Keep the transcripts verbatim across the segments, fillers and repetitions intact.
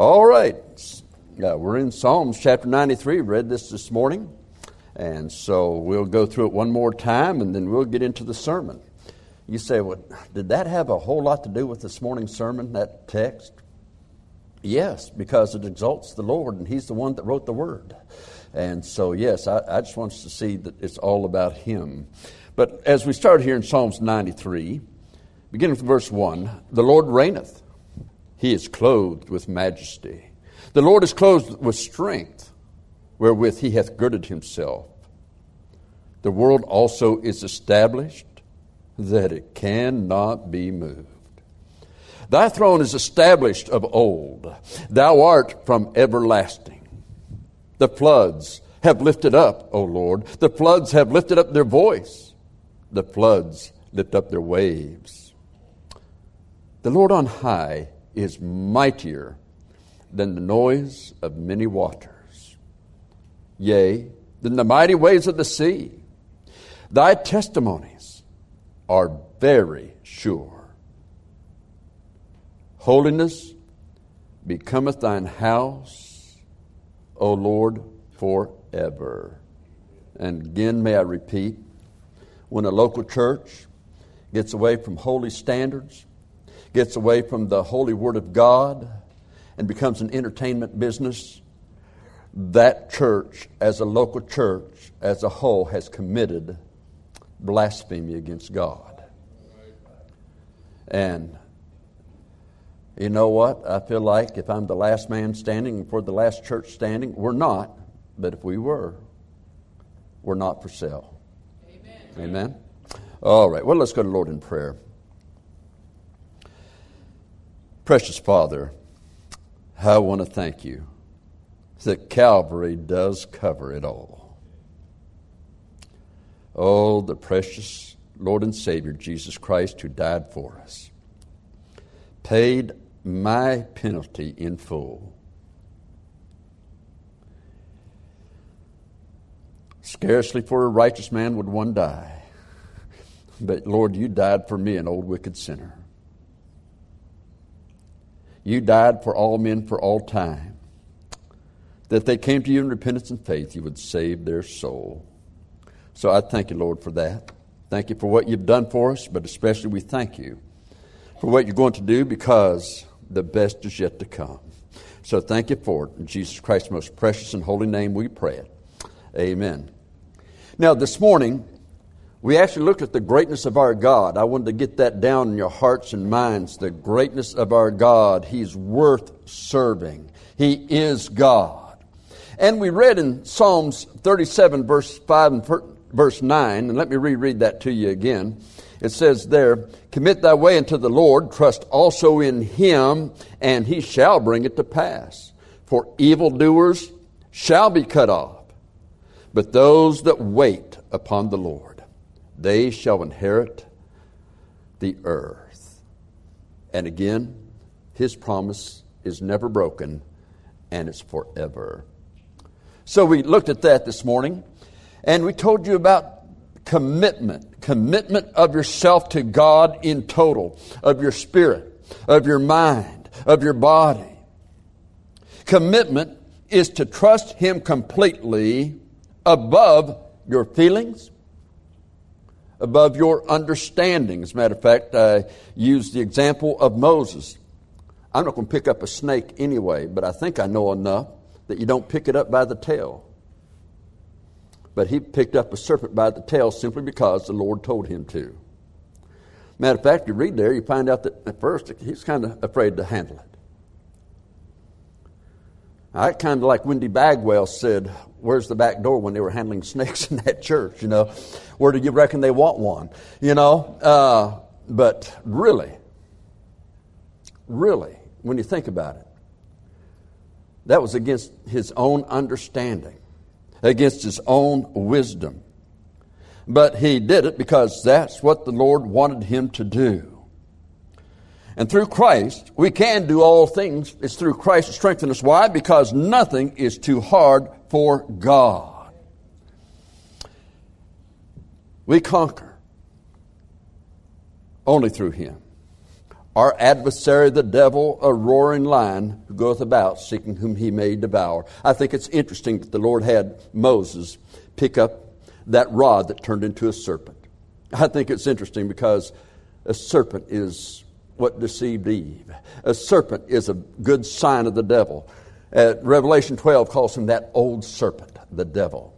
All right. Uh, we're in Psalms chapter ninety-three. We read this this morning. And so we'll go through it one more time, and then we'll get into the sermon. You say, well, did that have a whole lot to do with this morning's sermon, that text? Yes, because it exalts the Lord, and He's the one that wrote the Word. And so, yes, I, I just want us to see that it's all about Him. But as we start here in Psalms ninety-three, beginning with verse one, the Lord reigneth. He is clothed with majesty. The Lord is clothed with strength, wherewith He hath girded Himself. The world also is established, that it cannot be moved. Thy throne is established of old. Thou art from everlasting. The floods have lifted up, O Lord. The floods have lifted up their voice. The floods lift up their waves. The Lord on high is mightier than the noise of many waters, yea, than the mighty waves of the sea. Thy testimonies are very sure. Holiness becometh thine house, O Lord, forever. And again, may I repeat, when a local church gets away from holy standards, gets away from the holy Word of God, and becomes an entertainment business, that church, as a local church, as a whole, has committed blasphemy against God. And you know what? I feel like if I'm the last man standing and for the last church standing, we're not, but if we were, we're not for sale. Amen. Amen? All right, well, let's go to the Lord in prayer. Precious Father, I want to thank you that Calvary does cover it all. Oh, the precious Lord and Savior, Jesus Christ, who died for us, paid my penalty in full. Scarcely for a righteous man would one die, but Lord, you died for me, an old wicked sinner. You died for all men for all time, that if they came to you in repentance and faith, you would save their soul. So I thank you, Lord, for that. Thank you for what you've done for us, but especially we thank you for what you're going to do, because the best is yet to come. So thank you for it. In Jesus Christ's most precious and holy name we pray it. Amen. Now this morning, we actually looked at the greatness of our God. I wanted to get that down in your hearts and minds, the greatness of our God. He's worth serving. He is God. And we read in Psalms thirty-seven, verse five and verse nine, and let me reread that to you again. It says there, commit thy way unto the Lord, trust also in Him, and He shall bring it to pass. For evildoers shall be cut off, but those that wait upon the Lord, they shall inherit the earth. And again, His promise is never broken, and it's forever. So we looked at that this morning, and we told you about commitment. Commitment of yourself to God in total, of your spirit, of your mind, of your body. Commitment is to trust Him completely above your feelings, above your understanding. As a matter of fact, I used the example of Moses. I'm not going to pick up a snake anyway, but I think I know enough that you don't pick it up by the tail. But he picked up a serpent by the tail simply because the Lord told him to. Matter of fact, you read there, you find out that at first he's kind of afraid to handle it. I kind of like Wendy Bagwell said, where's the back door when they were handling snakes in that church, you know? Where do you reckon they want one? You know? Uh, but really, really, when you think about it, that was against his own understanding, against his own wisdom. But he did it because that's what the Lord wanted him to do. And through Christ, we can do all things. It's through Christ to strengthen us. Why? Because nothing is too hard for God. We conquer only through Him. Our adversary, the devil, a roaring lion, who goeth about seeking whom he may devour. I think it's interesting that the Lord had Moses pick up that rod that turned into a serpent. I think it's interesting because a serpent is what deceived Eve. A serpent is a good sign of the devil. Uh, Revelation twelve calls him that old serpent, the devil.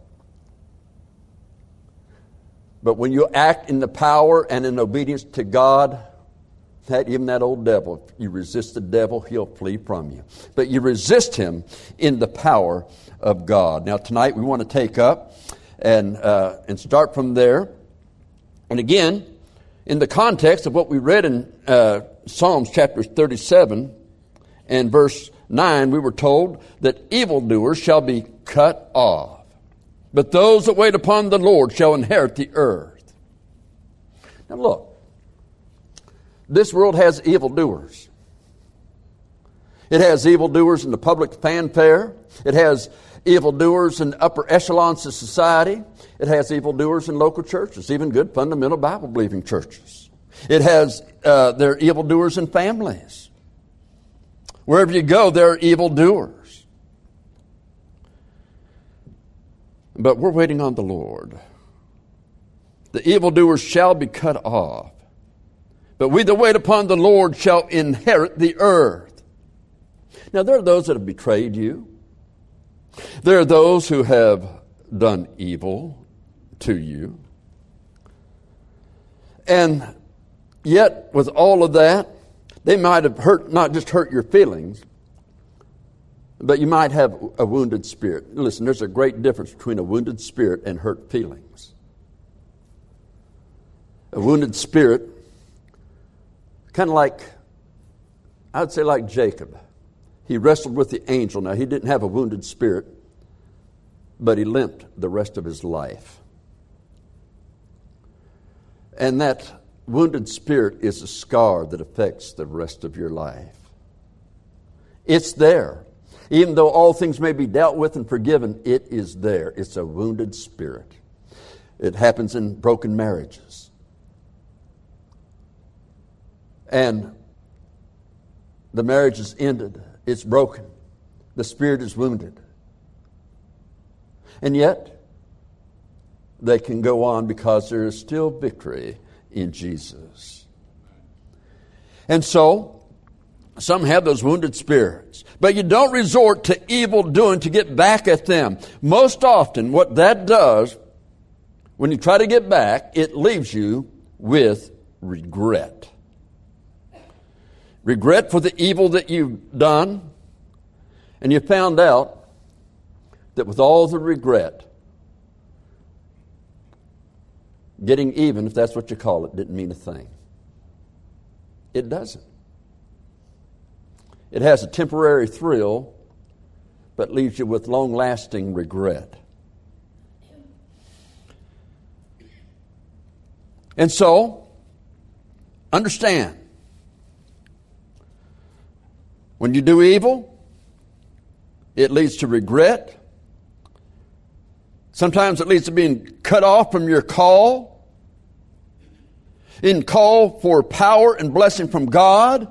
But when you act in the power and in obedience to God, that even that old devil, if you resist the devil, he'll flee from you. But you resist him in the power of God. Now tonight we want to take up and uh, and start from there. And again, in the context of what we read in uh, Psalms chapter thirty-seven and verse nine, we were told that evildoers shall be cut off, but those that wait upon the Lord shall inherit the earth. Now look, this world has evildoers. It has evildoers in the public fanfare. It has evildoers in upper echelons of society. It has evildoers in local churches, even good fundamental Bible-believing churches. It has, uh, there are evildoers in families. Wherever you go, there are evildoers. But we're waiting on the Lord. The evildoers shall be cut off. But we that wait upon the Lord shall inherit the earth. Now there are those that have betrayed you. There are those who have done evil to you. And yet, with all of that, they might have hurt, not just hurt your feelings, but you might have a wounded spirit. Listen, there's a great difference between a wounded spirit and hurt feelings. A wounded spirit, kind of like, I would say like Jacob. He wrestled with the angel. Now, he didn't have a wounded spirit, but he limped the rest of his life. And that wounded spirit is a scar that affects the rest of your life. It's there. Even though all things may be dealt with and forgiven, it is there. It's a wounded spirit. It happens in broken marriages. And the marriage is ended. It's broken. The spirit is wounded. And yet, they can go on because there is still victory in Jesus. And so, some have those wounded spirits. But you don't resort to evil doing to get back at them. Most often, what that does, when you try to get back, it leaves you with regret. Regret for the evil that you've done. And you found out that with all the regret, getting even, if that's what you call it, didn't mean a thing. It doesn't. It has a temporary thrill, but leaves you with long-lasting regret. And so, understand, when you do evil, it leads to regret. Sometimes it leads to being cut off from your call. In call for power and blessing from God.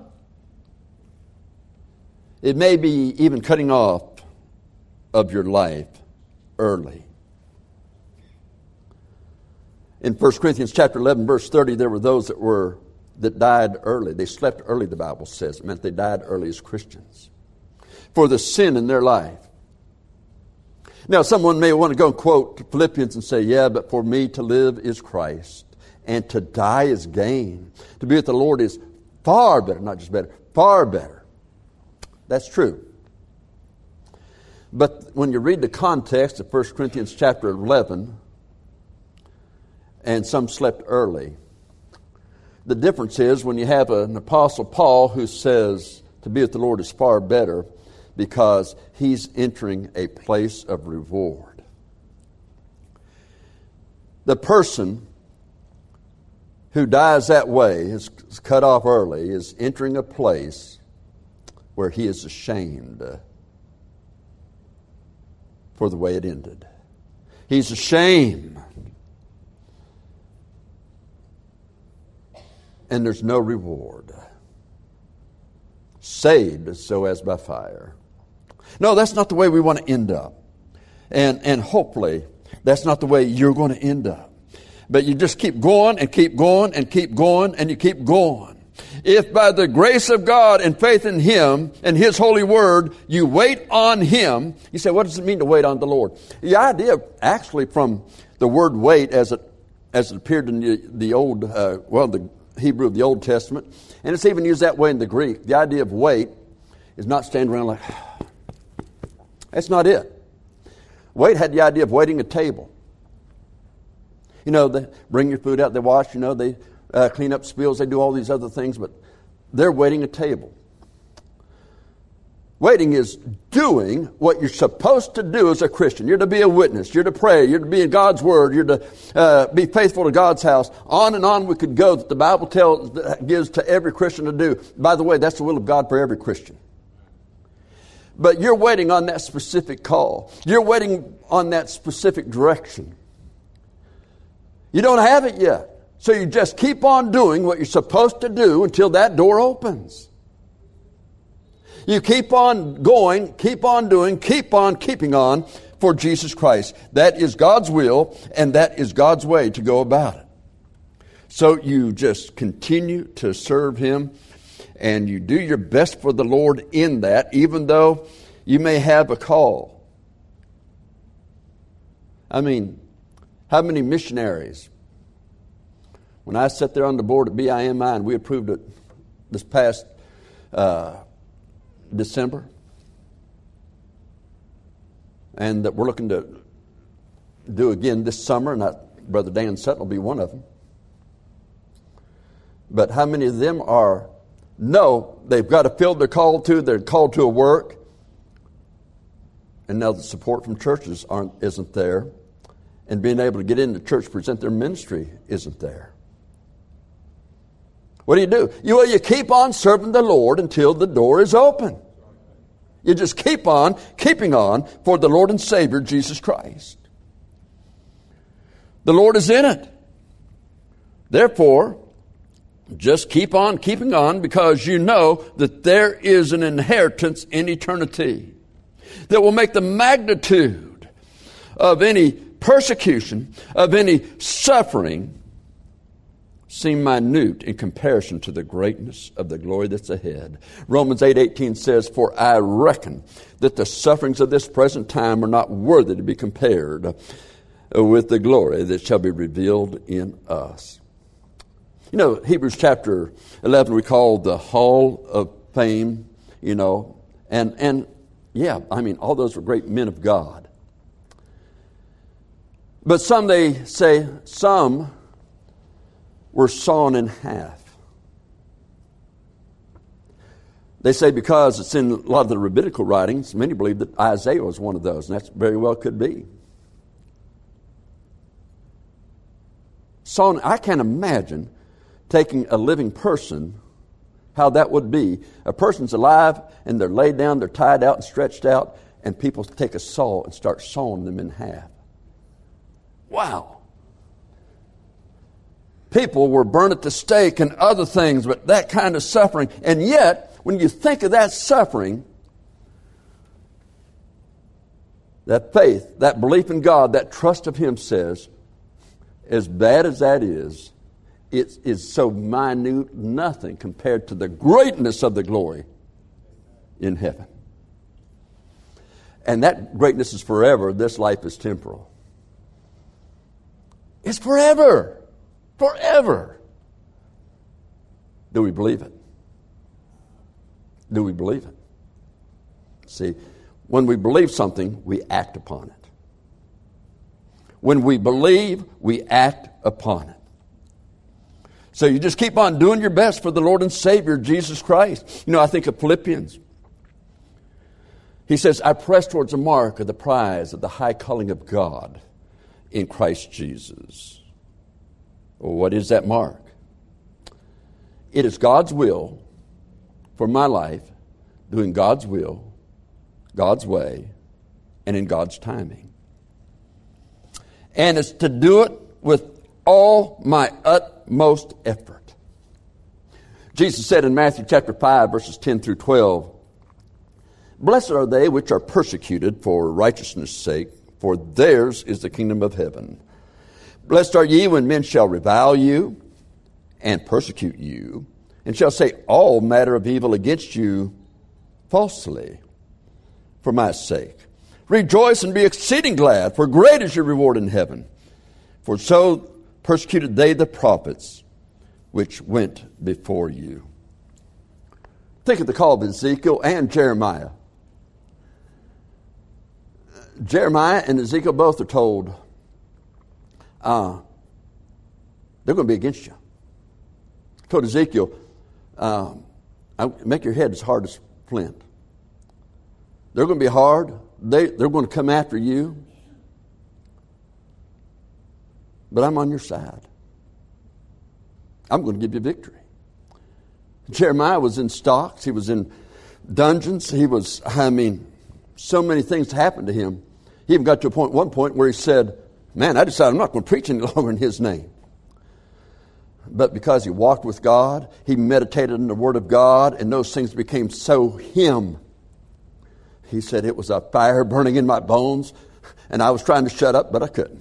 It may be even cutting off of your life early. In First Corinthians chapter eleven, verse thirty, there were those that were that died early. They slept early, the Bible says. It meant they died early as Christians. For the sin in their life. Now, someone may want to go and quote Philippians and say, yeah, but for me to live is Christ, and to die is gain. To be with the Lord is far better, not just better, far better. That's true. But when you read the context of First Corinthians chapter eleven, and some slept early, the difference is when you have an apostle Paul who says to be with the Lord is far better, because he's entering a place of reward. The person who dies that way, is cut off early, is entering a place where he is ashamed for the way it ended. He's ashamed. And there's no reward. saved so as by fire. No, that's not the way we want to end up. And, and hopefully, that's not the way you're going to end up. But you just keep going and keep going and keep going and you keep going. If by the grace of God and faith in Him and His holy word, you wait on Him. You say, what does it mean to wait on the Lord? The idea actually from the word wait as it as it appeared in the, the old, uh, well, the Hebrew of the Old Testament, and it's even used that way in the Greek. The idea of wait is not stand around like, that's not it. Wait had the idea of waiting a table. You know, they bring your food out, they wash, you know, they uh, clean up spills, they do all these other things, but they're waiting a table. Waiting is doing what you're supposed to do as a Christian. You're to be a witness. You're to pray. You're to be in God's Word. You're to uh, be faithful to God's house. On and on we could go that the Bible tells, gives to every Christian to do. By the way, that's the will of God for every Christian. But you're waiting on that specific call. You're waiting on that specific direction. You don't have it yet. So you just keep on doing what you're supposed to do until that door opens. You keep on going, keep on doing, keep on keeping on for Jesus Christ. That is God's will, and that is God's way to go about it. So you just continue to serve Him, and you do your best for the Lord in that, even though you may have a call. I mean, how many missionaries? When I sat there on the board at B I M I, and we approved it this past uh, December, and that we're looking to do again this summer, and I, Brother Dan Sutton will be one of them. But how many of them are, no, they've got to feel they're called to, they're called to a work, and now the support from churches aren't isn't there, and being able to get into church, present their ministry isn't there. What do you do? You, well, you keep on serving the Lord until the door is open. You just keep on, keeping on for the Lord and Savior, Jesus Christ. The Lord is in it. Therefore, just keep on keeping on, because you know that there is an inheritance in eternity that will make the magnitude of any persecution, of any suffering, seem minute in comparison to the greatness of the glory that's ahead. Romans eight eighteen says, for I reckon that the sufferings of this present time are not worthy to be compared with the glory that shall be revealed in us. You know, Hebrews chapter eleven we call the Hall of Fame, you know, and, and yeah, I mean, all those were great men of God. But some, they say, some were sawn in half. They say because it's in a lot of the rabbinical writings, many believe that Isaiah was one of those, and that very well could be. Sawn, I can't imagine taking a living person, how that would be. A person's alive, and they're laid down, they're tied out and stretched out, and people take a saw and start sawing them in half. Wow. People were burned at the stake and other things, but that kind of suffering. And yet, when you think of that suffering, that faith, that belief in God, that trust of Him says, as bad as that is, it is so minute, nothing compared to the greatness of the glory in heaven. And that greatness is forever. This life is temporal. It's forever. Forever. Do we believe it? Do we believe it? See, when we believe something, we act upon it. When we believe, we act upon it. So you just keep on doing your best for the Lord and Savior, Jesus Christ. You know, I think of Philippians. He says, I press towards the mark of the prize of the high calling of God in Christ Jesus. Well, what is that mark? It is God's will for my life, doing God's will, God's way, and in God's timing. And it's to do it with all my utmost effort. Jesus said in Matthew chapter five, verses ten through twelve, "Blessed are they which are persecuted for righteousness' sake, for theirs is the kingdom of heaven. Blessed are ye when men shall revile you and persecute you, and shall say all manner of evil against you falsely for my sake. Rejoice and be exceeding glad, for great is your reward in heaven. For so persecuted they the prophets which went before you." Think of the call of Ezekiel and Jeremiah. Jeremiah and Ezekiel both are told, uh, they're going to be against you. I told Ezekiel, uh, make your head as hard as flint. They're going to be hard. They, they're going to come after you. But I'm on your side. I'm going to give you victory. Jeremiah was in stocks. He was in dungeons. He was, I mean, so many things happened to him. He even got to a point, one point where he said, man, I decided I'm not going to preach any longer in his name. But because he walked with God, he meditated in the Word of God, and those things became so him. He said it was a fire burning in my bones, and I was trying to shut up, but I couldn't.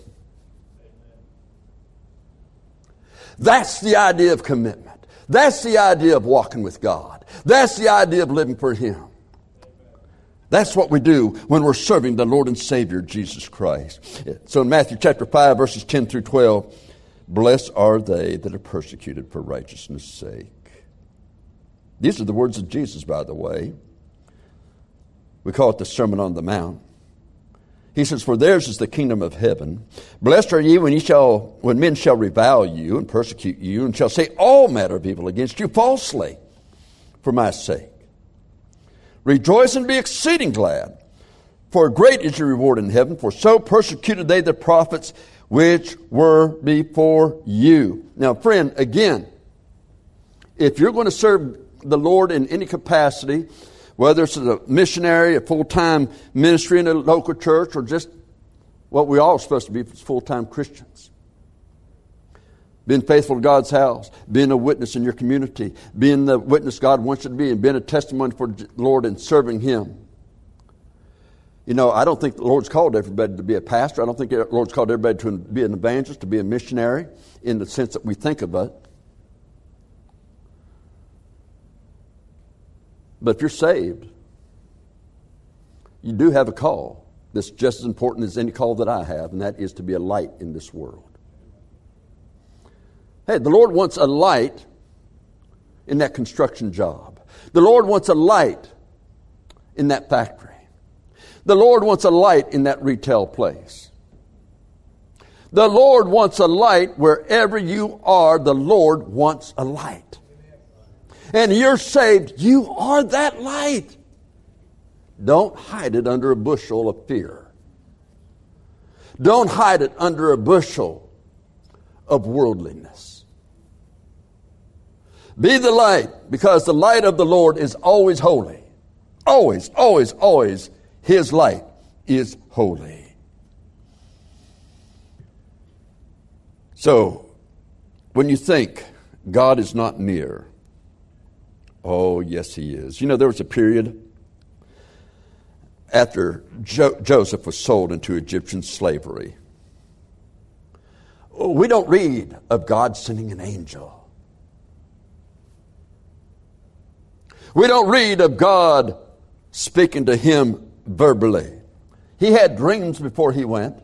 That's the idea of commitment. That's the idea of walking with God. That's the idea of living for Him. That's what we do when we're serving the Lord and Savior, Jesus Christ. So in Matthew chapter five, verses ten through twelve, blessed are they that are persecuted for righteousness' sake. These are the words of Jesus, by the way. We call it the Sermon on the Mount. He says, for theirs is the kingdom of heaven. Blessed are ye when ye shall, when men shall revile you and persecute you, and shall say all manner of evil against you falsely for my sake. Rejoice and be exceeding glad, for great is your reward in heaven, for so persecuted they the prophets which were before you. Now, friend, again, if you're going to serve the Lord in any capacity, whether it's a missionary, a full-time ministry in a local church, or just what we all are supposed to be as full-time Christians. Being faithful to God's house, being a witness in your community, being the witness God wants you to be, and being a testimony for the Lord and serving Him. You know, I don't think the Lord's called everybody to be a pastor. I don't think the Lord's called everybody to be an evangelist, to be a missionary, in the sense that we think of it. But if you're saved, you do have a call that's just as important as any call that I have, and that is to be a light in this world. Hey, the Lord wants a light in that construction job. The Lord wants a light in that factory. The Lord wants a light in that retail place. The Lord wants a light wherever you are. The Lord wants a light. And you're saved, you are that light. Don't hide it under a bushel of fear. Don't hide it under a bushel of worldliness. Be the light, because the light of the Lord is always holy. Always, always, always, His light is holy. So, when you think God is not near, oh, yes, He is. You know, there was a period after jo- Joseph was sold into Egyptian slavery. Oh, we don't read of God sending an angel. We don't read of God speaking to him verbally. He had dreams before he went.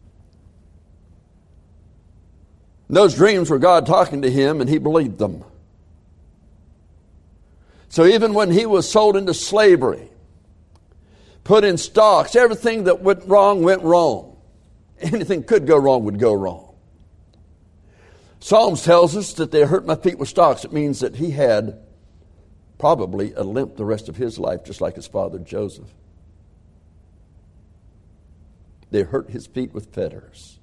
Those dreams were God talking to him, and he believed them. So even when he was sold into slavery, put in stocks, everything that went wrong went wrong. Anything could go wrong would go wrong. Psalms tells us that they hurt my feet with stocks. It means that he had probably a limp the rest of his life, just like his father Joseph. They hurt his feet with fetters.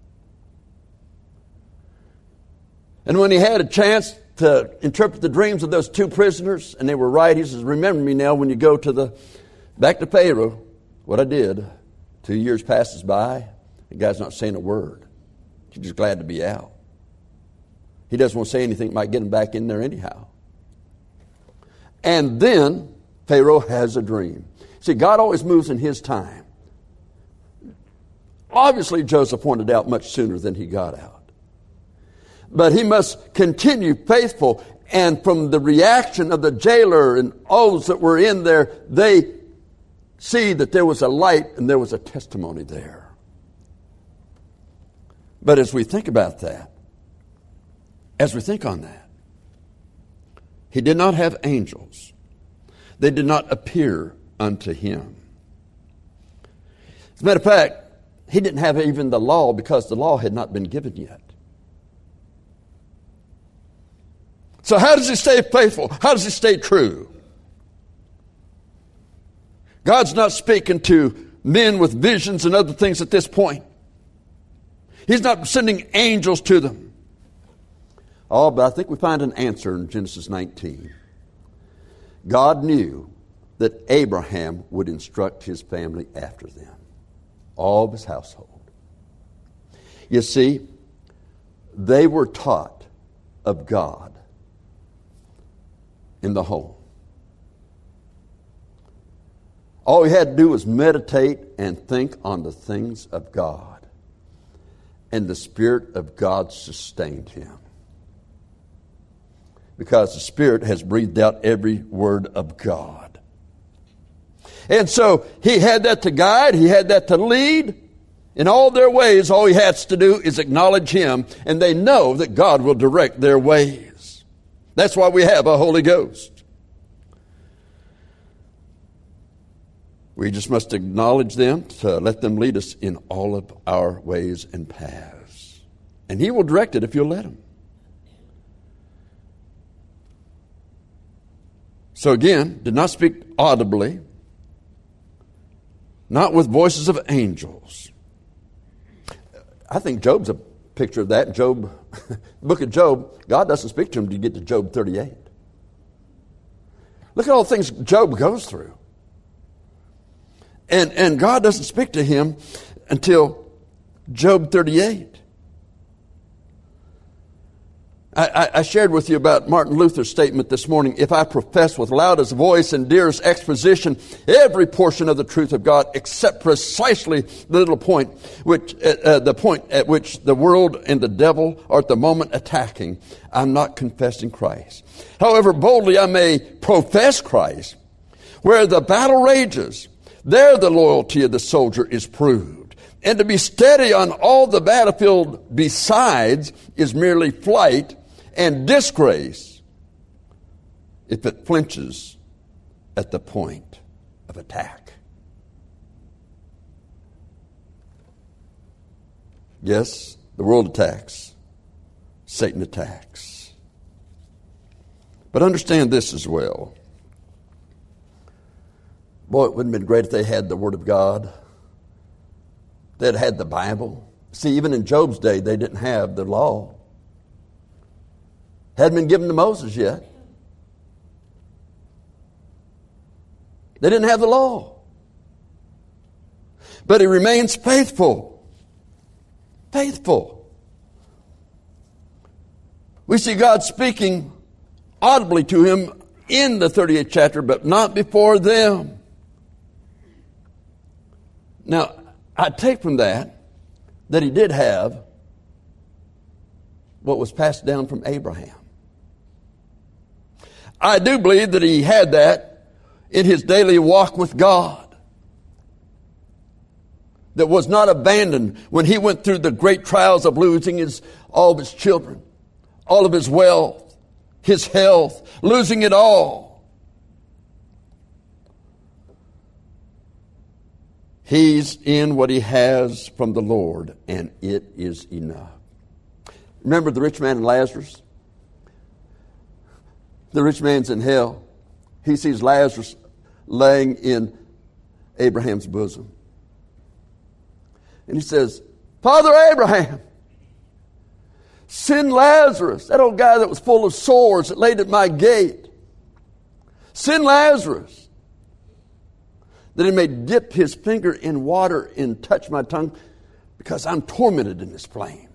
And when he had a chance to interpret the dreams of those two prisoners, and they were right, he says, remember me now when you go to the back to Pharaoh. What I did, two years passes by, the guy's not saying a word. He's just glad to be out. He doesn't want to say anything that might get him back in there anyhow. And then Pharaoh has a dream. See, God always moves in his time. Obviously, Joseph wanted out much sooner than he got out. But he must continue faithful. And from the reaction of the jailer and all those that were in there, they see that there was a light and there was a testimony there. But as we think about that, as we think on that, he did not have angels. They did not appear unto him. As a matter of fact, he didn't have even the law because the law had not been given yet. So how does he stay faithful? How does he stay true? God's not speaking to men with visions and other things at this point. He's not sending angels to them. Oh, but I think we find an answer in Genesis nineteen. God knew that Abraham would instruct his family after them, all of his household. You see, they were taught of God in the home. All he had to do was meditate and think on the things of God. And the Spirit of God sustained him. Because the Spirit has breathed out every word of God. And so he had that to guide. He had that to lead. In all their ways, all he has to do is acknowledge him. And they know that God will direct their ways. That's why we have a Holy Ghost. We just must acknowledge them to let them lead us in all of our ways and paths. And he will direct it if you'll let him. So again, did not speak audibly, not with voices of angels. I think Job's a picture of that. Job, book of Job, God doesn't speak to him till you get to Job thirty-eight. Look at all the things Job goes through. And, and God doesn't speak to him until Job thirty-eight. I, I shared with you about Martin Luther's statement this morning. If I profess with loudest voice and dearest exposition every portion of the truth of God, except precisely the little point, which uh, the point at which the world and the devil are at the moment attacking, I'm not confessing Christ. However boldly I may profess Christ, where the battle rages, there the loyalty of the soldier is proved. And to be steady on all the battlefield besides is merely flight and disgrace if it flinches at the point of attack. Yes, the world attacks. Satan attacks. But understand this as well. Boy, it wouldn't have been great if they had the Word of God. They'd had the Bible. See, even in Job's day, they didn't have the law. Hadn't been given to Moses yet. They didn't have the law. But he remains faithful. Faithful. We see God speaking audibly to him in the thirty-eighth chapter, but not before them. Now, I take from that that he did have what was passed down from Abraham. I do believe that he had that in his daily walk with God. That was not abandoned when he went through the great trials of losing his, all of his children, all of his wealth, his health, losing it all. He's in what he has from the Lord, and it is enough. Remember the rich man and Lazarus? The rich man's in hell. He sees Lazarus laying in Abraham's bosom. And he says, Father Abraham, send Lazarus, that old guy that was full of sores that laid at my gate. Send Lazarus, that he may dip his finger in water and touch my tongue, because I'm tormented in this flame.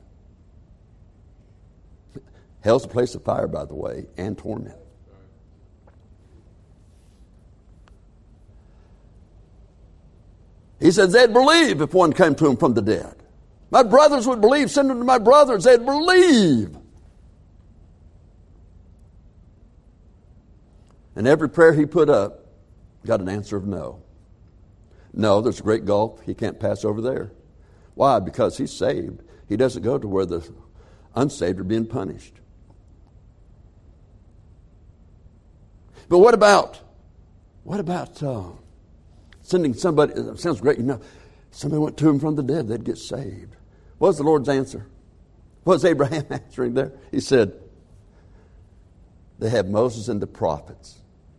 Hell's a place of fire, by the way, and torment. He said they'd believe if one came to him from the dead. My brothers would believe. Send them to my brothers. They'd believe. And every prayer he put up got an answer of no. No, there's a great gulf. He can't pass over there. Why? Because he's saved. He doesn't go to where the unsaved are being punished. But what about, what about uh, sending somebody, it sounds great, you know, somebody went to him from the dead, they'd get saved. What was the Lord's answer? What was Abraham answering there? He said, they have Moses and the prophets.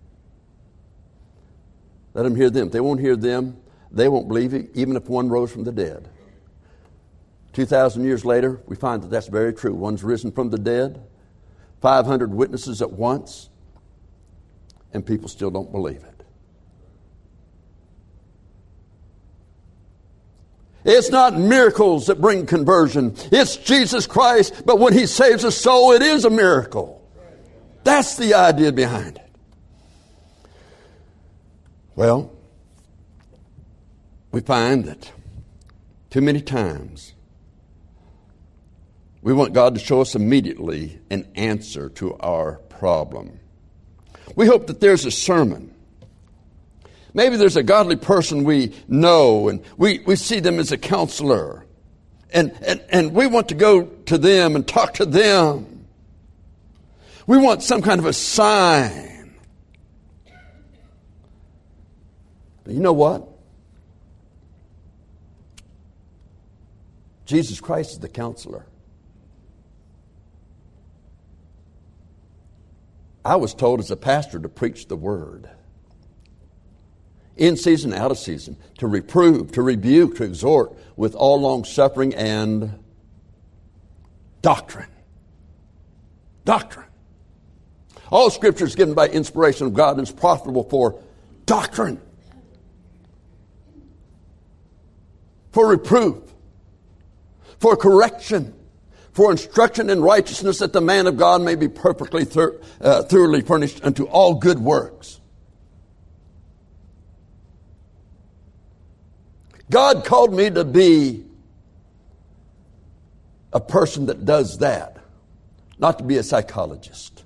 Let them hear them. If they won't hear them, they won't believe it, even if one rose from the dead. Two thousand years later, we find that that's very true. One's risen from the dead, five hundred witnesses at once, and people still don't believe it. It's not miracles that bring conversion. It's Jesus Christ, but when he saves a soul, it is a miracle. That's the idea behind it. Well, we find that too many times we want God to show us immediately an answer to our problem. We hope that there's a sermon. Maybe there's a godly person we know and we, we see them as a counselor. And, and, and we want to go to them and talk to them. We want some kind of a sign. But you know what? Jesus Christ is the counselor. I was told as a pastor to preach the word. In season, out of season. To reprove, to rebuke, to exhort with all long suffering and doctrine. Doctrine. All Scripture is given by inspiration of God and is profitable for doctrine. For reproof. For correction. For instruction in righteousness, that the man of God may be perfectly, thir- uh, thoroughly furnished unto all good works. God called me to be a person that does that, not to be a psychologist.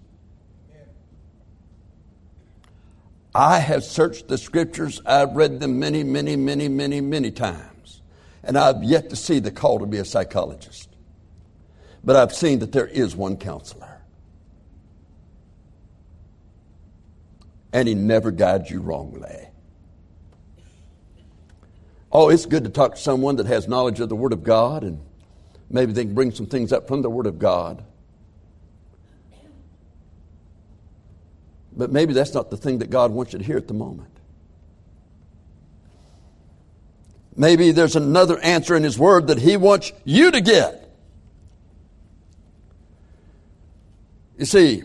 I have searched the Scriptures. I've read them many, many, many, many, many times. And I've yet to see the call to be a psychologist. But I've seen that there is one counselor. And he never guides you wrongly. Oh, it's good to talk to someone that has knowledge of the Word of God, and maybe they can bring some things up from the Word of God. But maybe that's not the thing that God wants you to hear at the moment. Maybe there's another answer in His Word that He wants you to get. You see,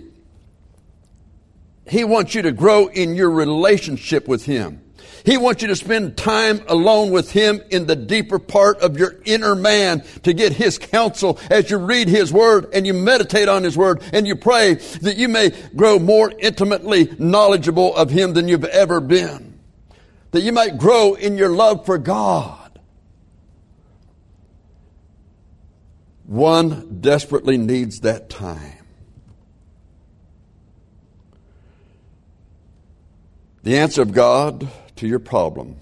He wants you to grow in your relationship with Him. He wants you to spend time alone with Him in the deeper part of your inner man to get His counsel as you read His Word and you meditate on His Word and you pray that you may grow more intimately knowledgeable of Him than you've ever been. That you might grow in your love for God. One desperately needs that time. The answer of God to your problem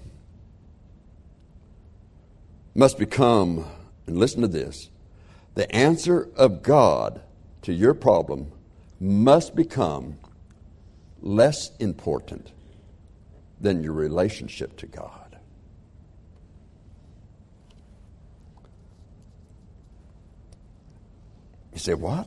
must become, and listen to this, the answer of God to your problem must become less important than your relationship to God. You say, what?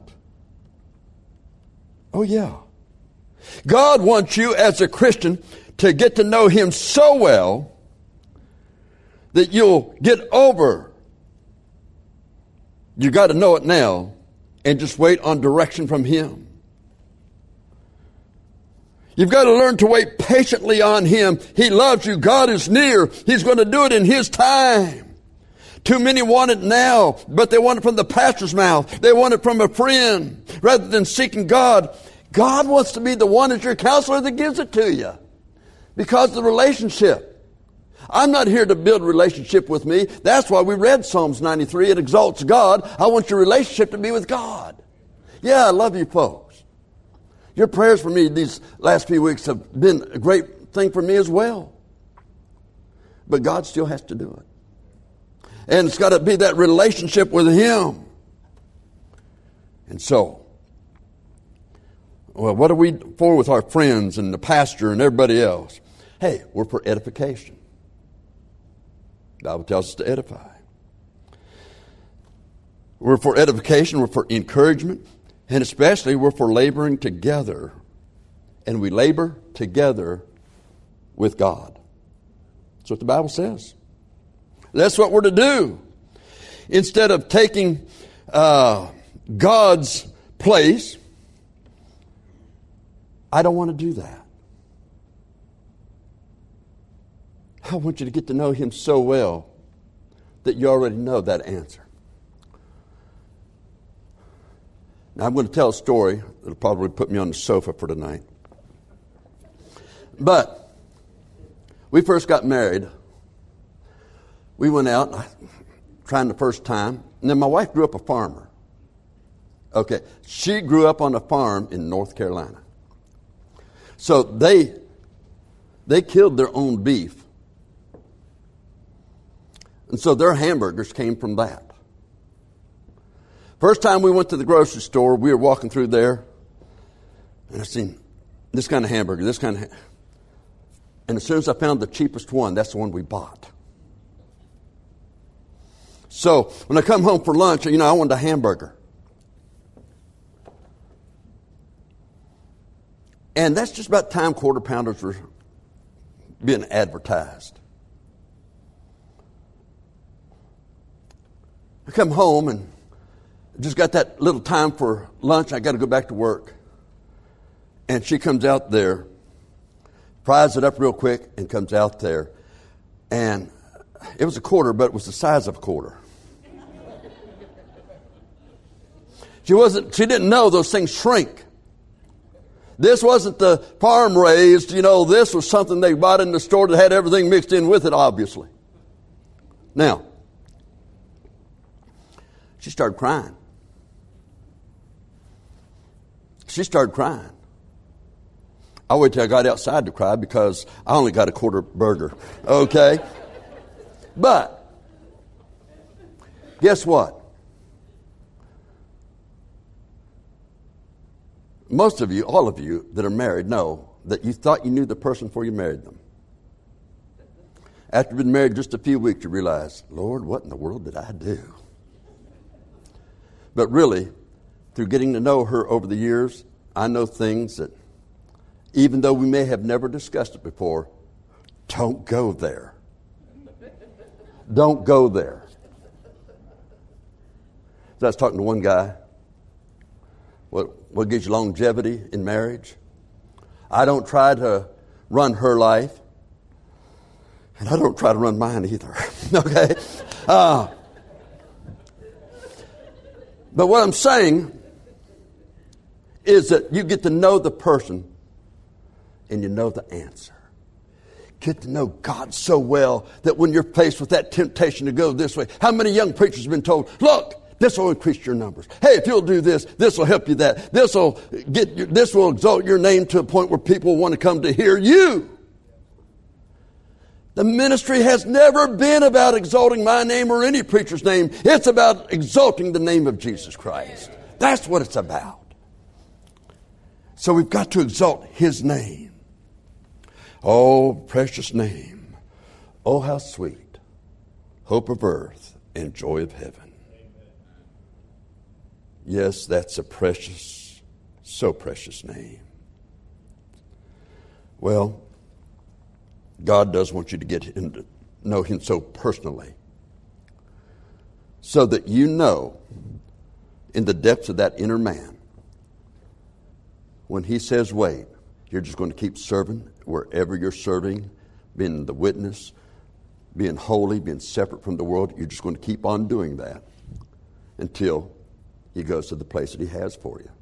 Oh, yeah. God wants you as a Christian to get to know Him so well that you'll get over. You got to know it now and just wait on direction from Him. You've got to learn to wait patiently on Him. He loves you. God is near. He's going to do it in His time. Too many want it now, but they want it from the pastor's mouth. They want it from a friend rather than seeking God. God wants to be the one as your counselor that gives it to you because of the relationship. I'm not here to build a relationship with me. That's why we read Psalms ninety-three. It exalts God. I want your relationship to be with God. Yeah, I love you folks. Your prayers for me these last few weeks have been a great thing for me as well. But God still has to do it. And it's got to be that relationship with Him. And so, well, what are we for with our friends and the pastor and everybody else? Hey, we're for edification. The Bible tells us to edify. We're for edification, we're for encouragement, and especially we're for laboring together. And we labor together with God. That's what the Bible says. That's what we're to do. Instead of taking uh, God's place, I don't want to do that. I want you to get to know Him so well that you already know that answer. Now, I'm going to tell a story that'll probably put me on the sofa for tonight. But we first got married. We went out trying the first time. And then my wife grew up a farmer. Okay, she grew up on a farm in North Carolina. So they they killed their own beef. And so their hamburgers came from that. First time we went to the grocery store, we were walking through there, and I seen this kind of hamburger, this kind of ha- and as soon as I found the cheapest one, that's the one we bought. So when I come home for lunch, you know, I wanted a hamburger. And that's just about the time quarter pounders were being advertised. I come home and just got that little time for lunch. I got to go back to work. And she comes out there, fries it up real quick, and comes out there. And it was a quarter, but it was the size of a quarter. She wasn't. She didn't know those things shrink. This wasn't the farm raised, you know, this was something they bought in the store that had everything mixed in with it, obviously. Now, she started crying. She started crying. I waited till I got outside to cry because I only got a quarter burger. Okay? But, guess what? Most of you, all of you that are married know that you thought you knew the person before you married them. After you've been married just a few weeks, you realize, Lord, what in the world did I do? But really, through getting to know her over the years, I know things that, even though we may have never discussed it before, don't go there. Don't go there. So I was talking to one guy. What, what gives you longevity in marriage? I don't try to run her life. And I don't try to run mine either. Okay? Uh, but what I'm saying is that you get to know the person and you know the answer. Get to know God so well that when you're faced with that temptation to go this way, how many young preachers have been told, look, this will increase your numbers. Hey, if you'll do this, this will help you that. This will get your, this will exalt your name to a point where people want to come to hear you. The ministry has never been about exalting my name or any preacher's name. It's about exalting the name of Jesus Christ. That's what it's about. So we've got to exalt His name. Oh, precious name. Oh, how sweet. Hope of earth and joy of heaven. Yes, that's a precious, so precious name. Well, God does want you to get him to know Him so personally, so that you know in the depths of that inner man, when He says wait, you're just going to keep serving wherever you're serving, being the witness, being holy, being separate from the world. You're just going to keep on doing that until He goes to the place that He has for you.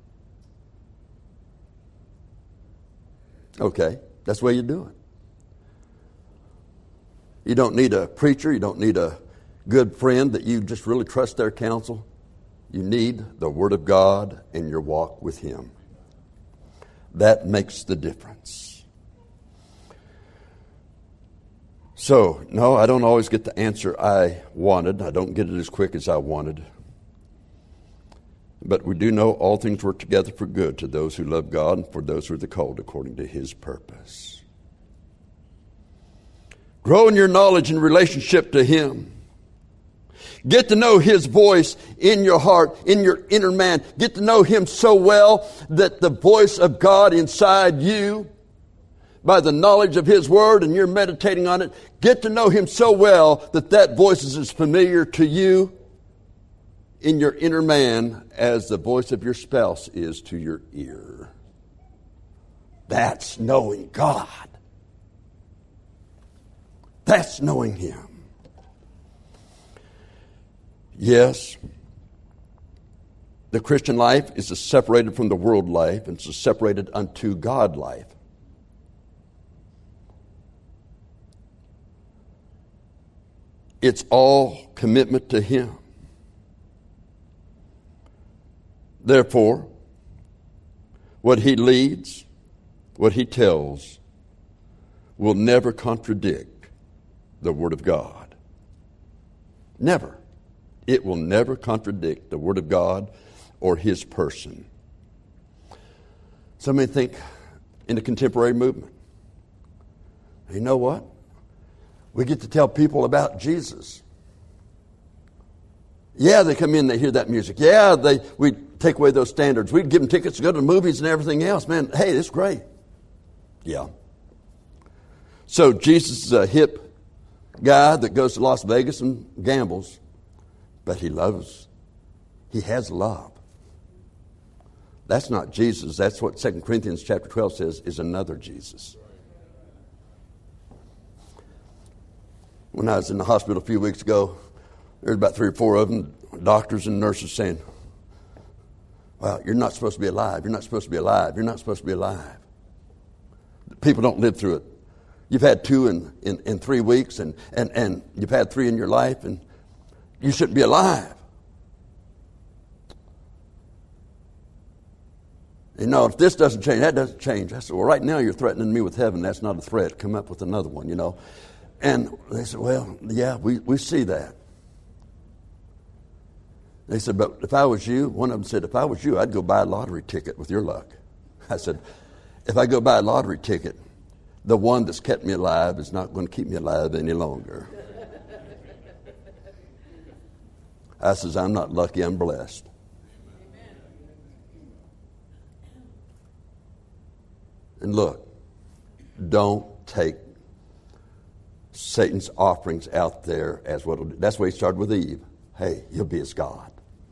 Okay, that's the way you do it. You don't need a preacher. You don't need a good friend that you just really trust their counsel. You need the Word of God in your walk with Him. That makes the difference. So, no, I don't always get the answer I wanted. I don't get it as quick as I wanted. But we do know all things work together for good to those who love God and for those who are the called according to His purpose. Grow in your knowledge and relationship to Him. Get to know His voice in your heart, in your inner man. Get to know Him so well that the voice of God inside you, by the knowledge of His Word and you're meditating on it, get to know Him so well that that voice is as familiar to you in your inner man as the voice of your spouse is to your ear. That's knowing God. That's knowing Him. Yes, the Christian life is a separated from the world life, and it's a separated unto God life. It's all commitment to Him. Therefore, what He leads, what He tells, will never contradict the Word of God. Never. It will never contradict the Word of God or His person. Some may think in the contemporary movement, you know what? We get to tell people about Jesus. Yeah, they come in, they hear that music. Yeah, they we take away those standards. We'd give them tickets to go to the movies and everything else. Man, hey, it's great. Yeah. So Jesus is a hip guy that goes to Las Vegas and gambles, but he loves. He has love. That's not Jesus. That's what Second Corinthians chapter twelve says is another Jesus. When I was in the hospital a few weeks ago, there were about three or four of them, doctors and nurses saying, well, you're not supposed to be alive. You're not supposed to be alive. You're not supposed to be alive. People don't live through it. You've had two in, in, in three weeks, and, and, and you've had three in your life, and you shouldn't be alive. You know, if this doesn't change, that doesn't change. I said, well, right now you're threatening me with heaven. That's not a threat. Come up with another one, you know. And they said, well, yeah, we, we see that. They said, but if I was you, one of them said, if I was you, I'd go buy a lottery ticket with your luck. I said, if I go buy a lottery ticket, the one that's kept me alive is not going to keep me alive any longer. I says, I'm not lucky, I'm blessed. And look, don't take Satan's offerings out there as what it'll do. That's why he started with Eve. Hey, you'll be as God.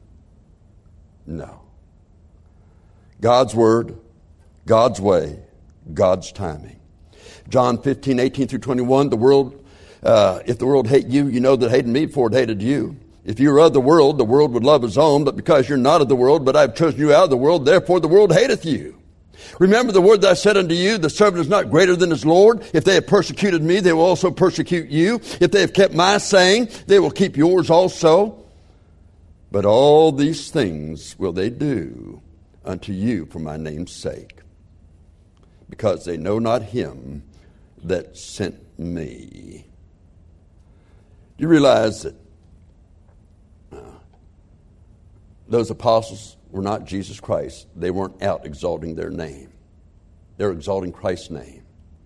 No. God's word, God's way, God's timing. John fifteen, eighteen through twenty-one, the world, uh, if the world hate you, you know that hated me before it hated you. If you were of the world, the world would love its own, but because you're not of the world, but I've chosen you out of the world, therefore the world hateth you. Remember the word that I said unto you, the servant is not greater than his Lord. If they have persecuted me, they will also persecute you. If they have kept my saying, they will keep yours also. But all these things will they do unto you for my name's sake, because they know not him that sent me. Do you realize that uh, those apostles were not Jesus Christ? They weren't out exalting their name. They were exalting Christ's name.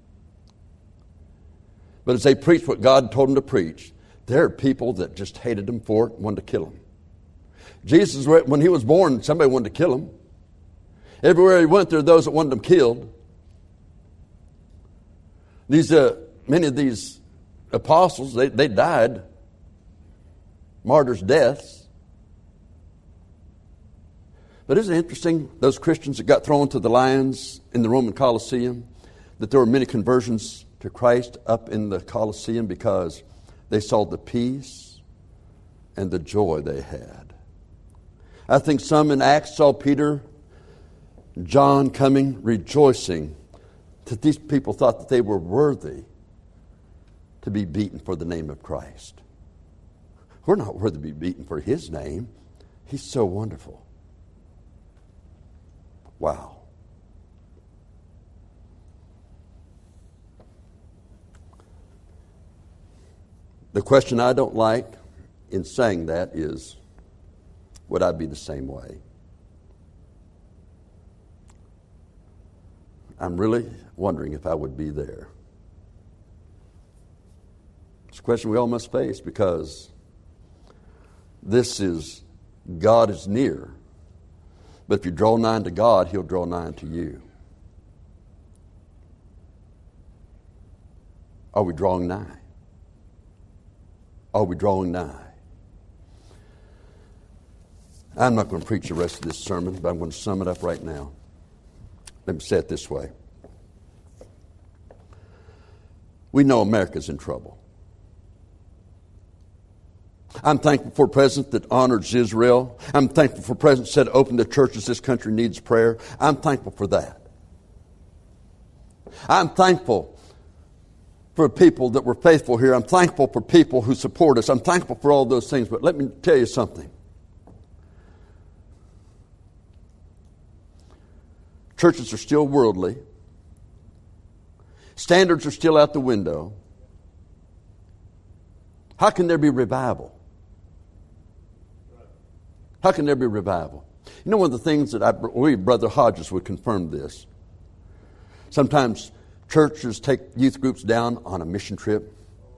But as they preached what God told them to preach, there are people that just hated him for it and wanted to kill him. Jesus, when he was born, somebody wanted to kill him. Everywhere he went, there were those that wanted him killed. These, uh, many of these apostles, they, they died martyrs' deaths. But isn't it interesting, those Christians that got thrown to the lions in the Roman Colosseum, that there were many conversions to Christ up in the Colosseum because they saw the peace and the joy they had. I think some in Acts saw Peter, John coming, rejoicing that these people thought that they were worthy to be beaten for the name of Christ. We're not worthy to be beaten for His name. He's so wonderful. Wow. The question I don't like in saying that is, would I be the same way? I'm really wondering if I would be there. It's a question we all must face, because this is, God is near. But if you draw nigh to God, He'll draw nigh to you. Are we drawing nigh? Are we drawing nigh? I'm not going to preach the rest of this sermon, but I'm going to sum it up right now. Let me say it this way. We know America's in trouble. I'm thankful for a president that honors Israel. I'm thankful for a president that said, open the churches, this country needs prayer. I'm thankful for that. I'm thankful for people that were faithful here. I'm thankful for people who support us. I'm thankful for all those things. But let me tell you something. Churches are still worldly. Standards are still out the window. How can there be revival? How can there be revival? You know, one of the things that I believe Brother Hodges would confirm this. Sometimes churches take youth groups down on a mission trip.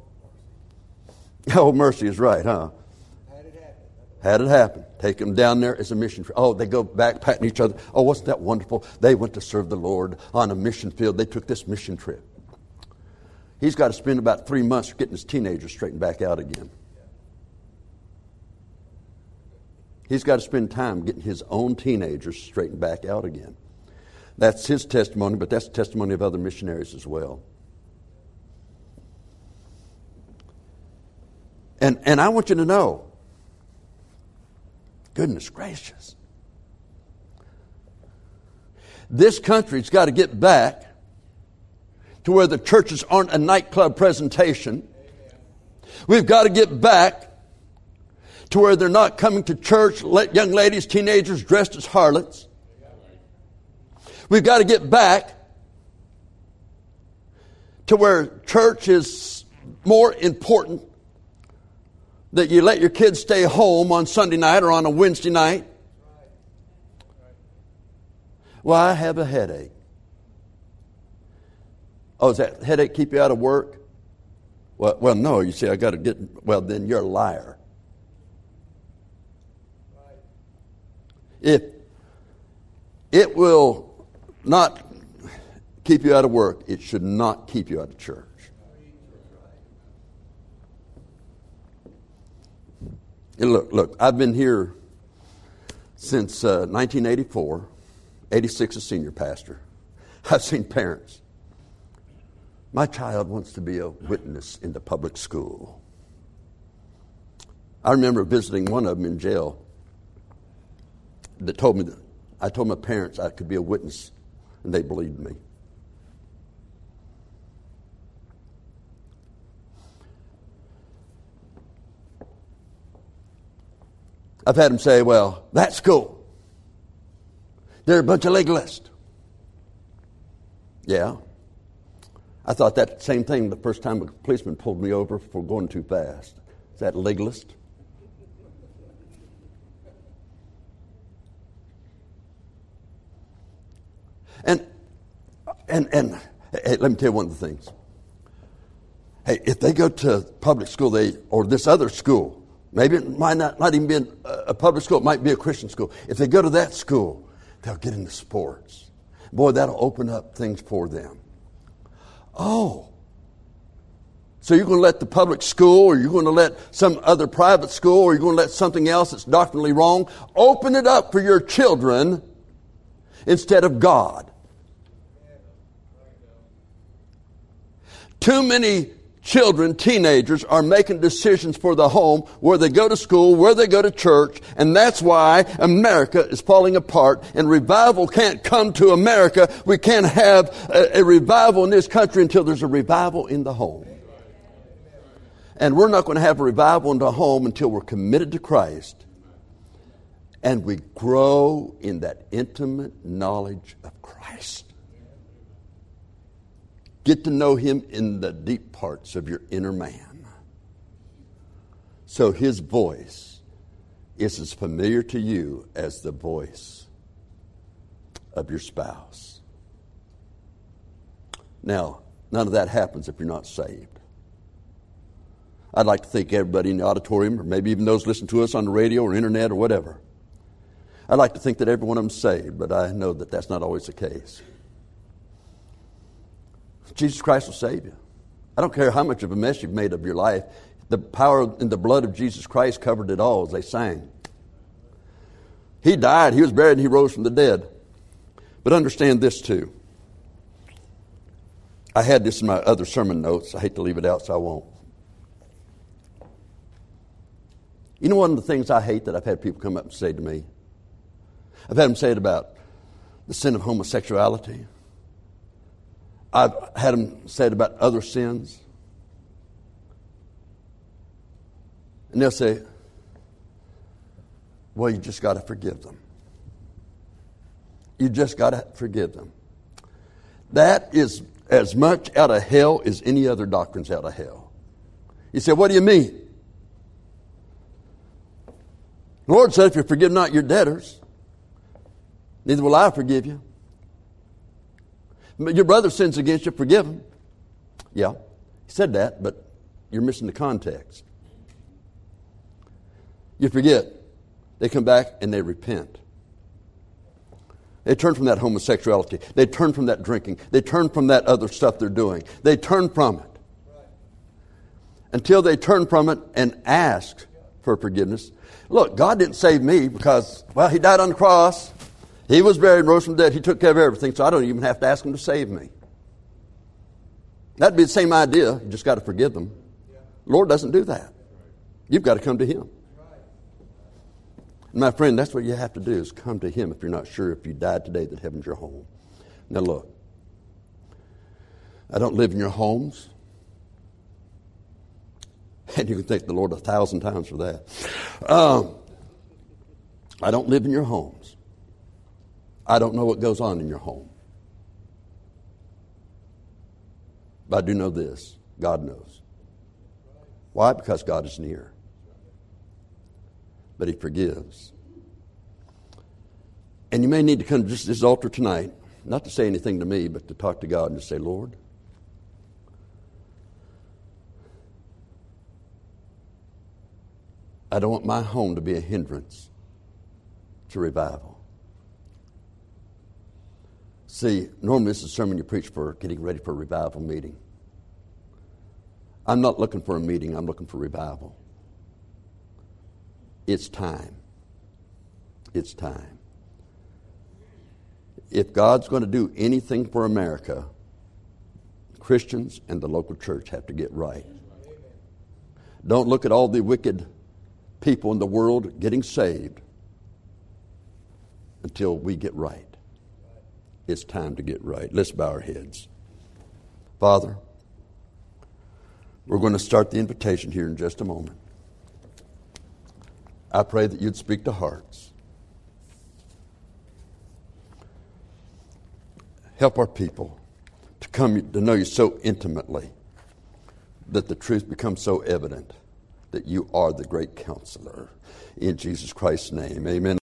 Oh, mercy is right, huh? Had it happen. Had it happen. Take them down there as a mission trip. Oh, they go back patting each other. Oh, wasn't that wonderful? They went to serve the Lord on a mission field. They took this mission trip. He's got to spend about three months getting his teenagers straightened back out again. He's got to spend time getting his own teenagers straightened back out again. That's his testimony, but that's the testimony of other missionaries as well. And, and I want you to know, goodness gracious, this country's got to get back to where the churches aren't a nightclub presentation. We've got to get back to where they're not coming to church, young ladies, teenagers dressed as harlots. We've got to get back to where church is more important, that you let your kids stay home on Sunday night or on a Wednesday night. Well, I have a headache. Oh, does that headache keep you out of work? Well, well, no. You say, I got to get, well, then you're a liar. If it will not keep you out of work, it should not keep you out of church. And look, look, I've been here since uh, nineteen eighty-four, eighty-six as senior pastor. I've seen parents. My child wants to be a witness in the public school. I remember visiting one of them in jail that told me that I told my parents I could be a witness, and they believed me. I've had them say, well, that school, they're a bunch of legalists. Yeah. I thought that same thing the first time a policeman pulled me over for going too fast. Is that legalist? And and and hey, let me tell you one of the things. Hey, if they go to public school, they or this other school, maybe it might not, not even be a public school, it might be a Christian school. If they go to that school, they'll get into sports. Boy, that'll open up things for them. Oh, so you're going to let the public school, or you're going to let some other private school, or you're going to let something else that's doctrinally wrong, open it up for your children instead of God. Too many children, teenagers, are making decisions for the home, where they go to school, where they go to church, and that's why America is falling apart, and revival can't come to America. We can't have a, a revival in this country until there's a revival in the home. And we're not going to have a revival in the home until we're committed to Christ and we grow in that intimate knowledge of Christ. Get to know Him in the deep parts of your inner man. So His voice is as familiar to you as the voice of your spouse. Now, none of that happens if you're not saved. I'd like to think everybody in the auditorium, or maybe even those listening to us on the radio or internet or whatever, I'd like to think that every one of them is saved, but I know that that's not always the case. Jesus Christ will save you. I don't care how much of a mess you've made of your life. The power in the blood of Jesus Christ covered it all, as they sang. He died, He was buried, and He rose from the dead. But understand this too. I had this in my other sermon notes. I hate to leave it out, so I won't. You know one of the things I hate that I've had people come up and say to me? I've had them say it about the sin of homosexuality. I've had them say it about other sins. And they'll say, well, you just got to forgive them. You just got to forgive them. That is as much out of hell as any other doctrine's out of hell. You say, what do you mean? The Lord said, if you forgive not your debtors, neither will I forgive you. But your brother sins against you, forgive him. Yeah, He said that, but you're missing the context. You forget. They come back and they repent. They turn from that homosexuality. They turn from that drinking. They turn from that other stuff they're doing. They turn from it. Until they turn from it and ask for forgiveness. Look, God didn't save me because, well, He died on the cross. He was buried and rose from the dead. He took care of everything, so I don't even have to ask Him to save me. That'd be the same idea. You just got to forgive them. The Lord doesn't do that. You've got to come to Him. And my friend, that's what you have to do, is come to Him if you're not sure if you died today that heaven's your home. Now look, I don't live in your homes. And you can thank the Lord a thousand times for that. Um, I don't live in your homes. I don't know what goes on in your home. But I do know this. God knows. Why? Because God is near. But He forgives. And you may need to come to just this altar tonight, not to say anything to me, but to talk to God and just say, Lord, I don't want my home to be a hindrance to revival. See, normally this is a sermon you preach for getting ready for a revival meeting. I'm not looking for a meeting, I'm looking for revival. It's time. It's time. If God's going to do anything for America, Christians and the local church have to get right. Don't look at all the wicked people in the world getting saved until we get right. It's time to get right. Let's bow our heads. Father, we're going to start the invitation here in just a moment. I pray that you'd speak to hearts. Help our people to come to know you so intimately that the truth becomes so evident that you are the great counselor. In Jesus Christ's name, amen.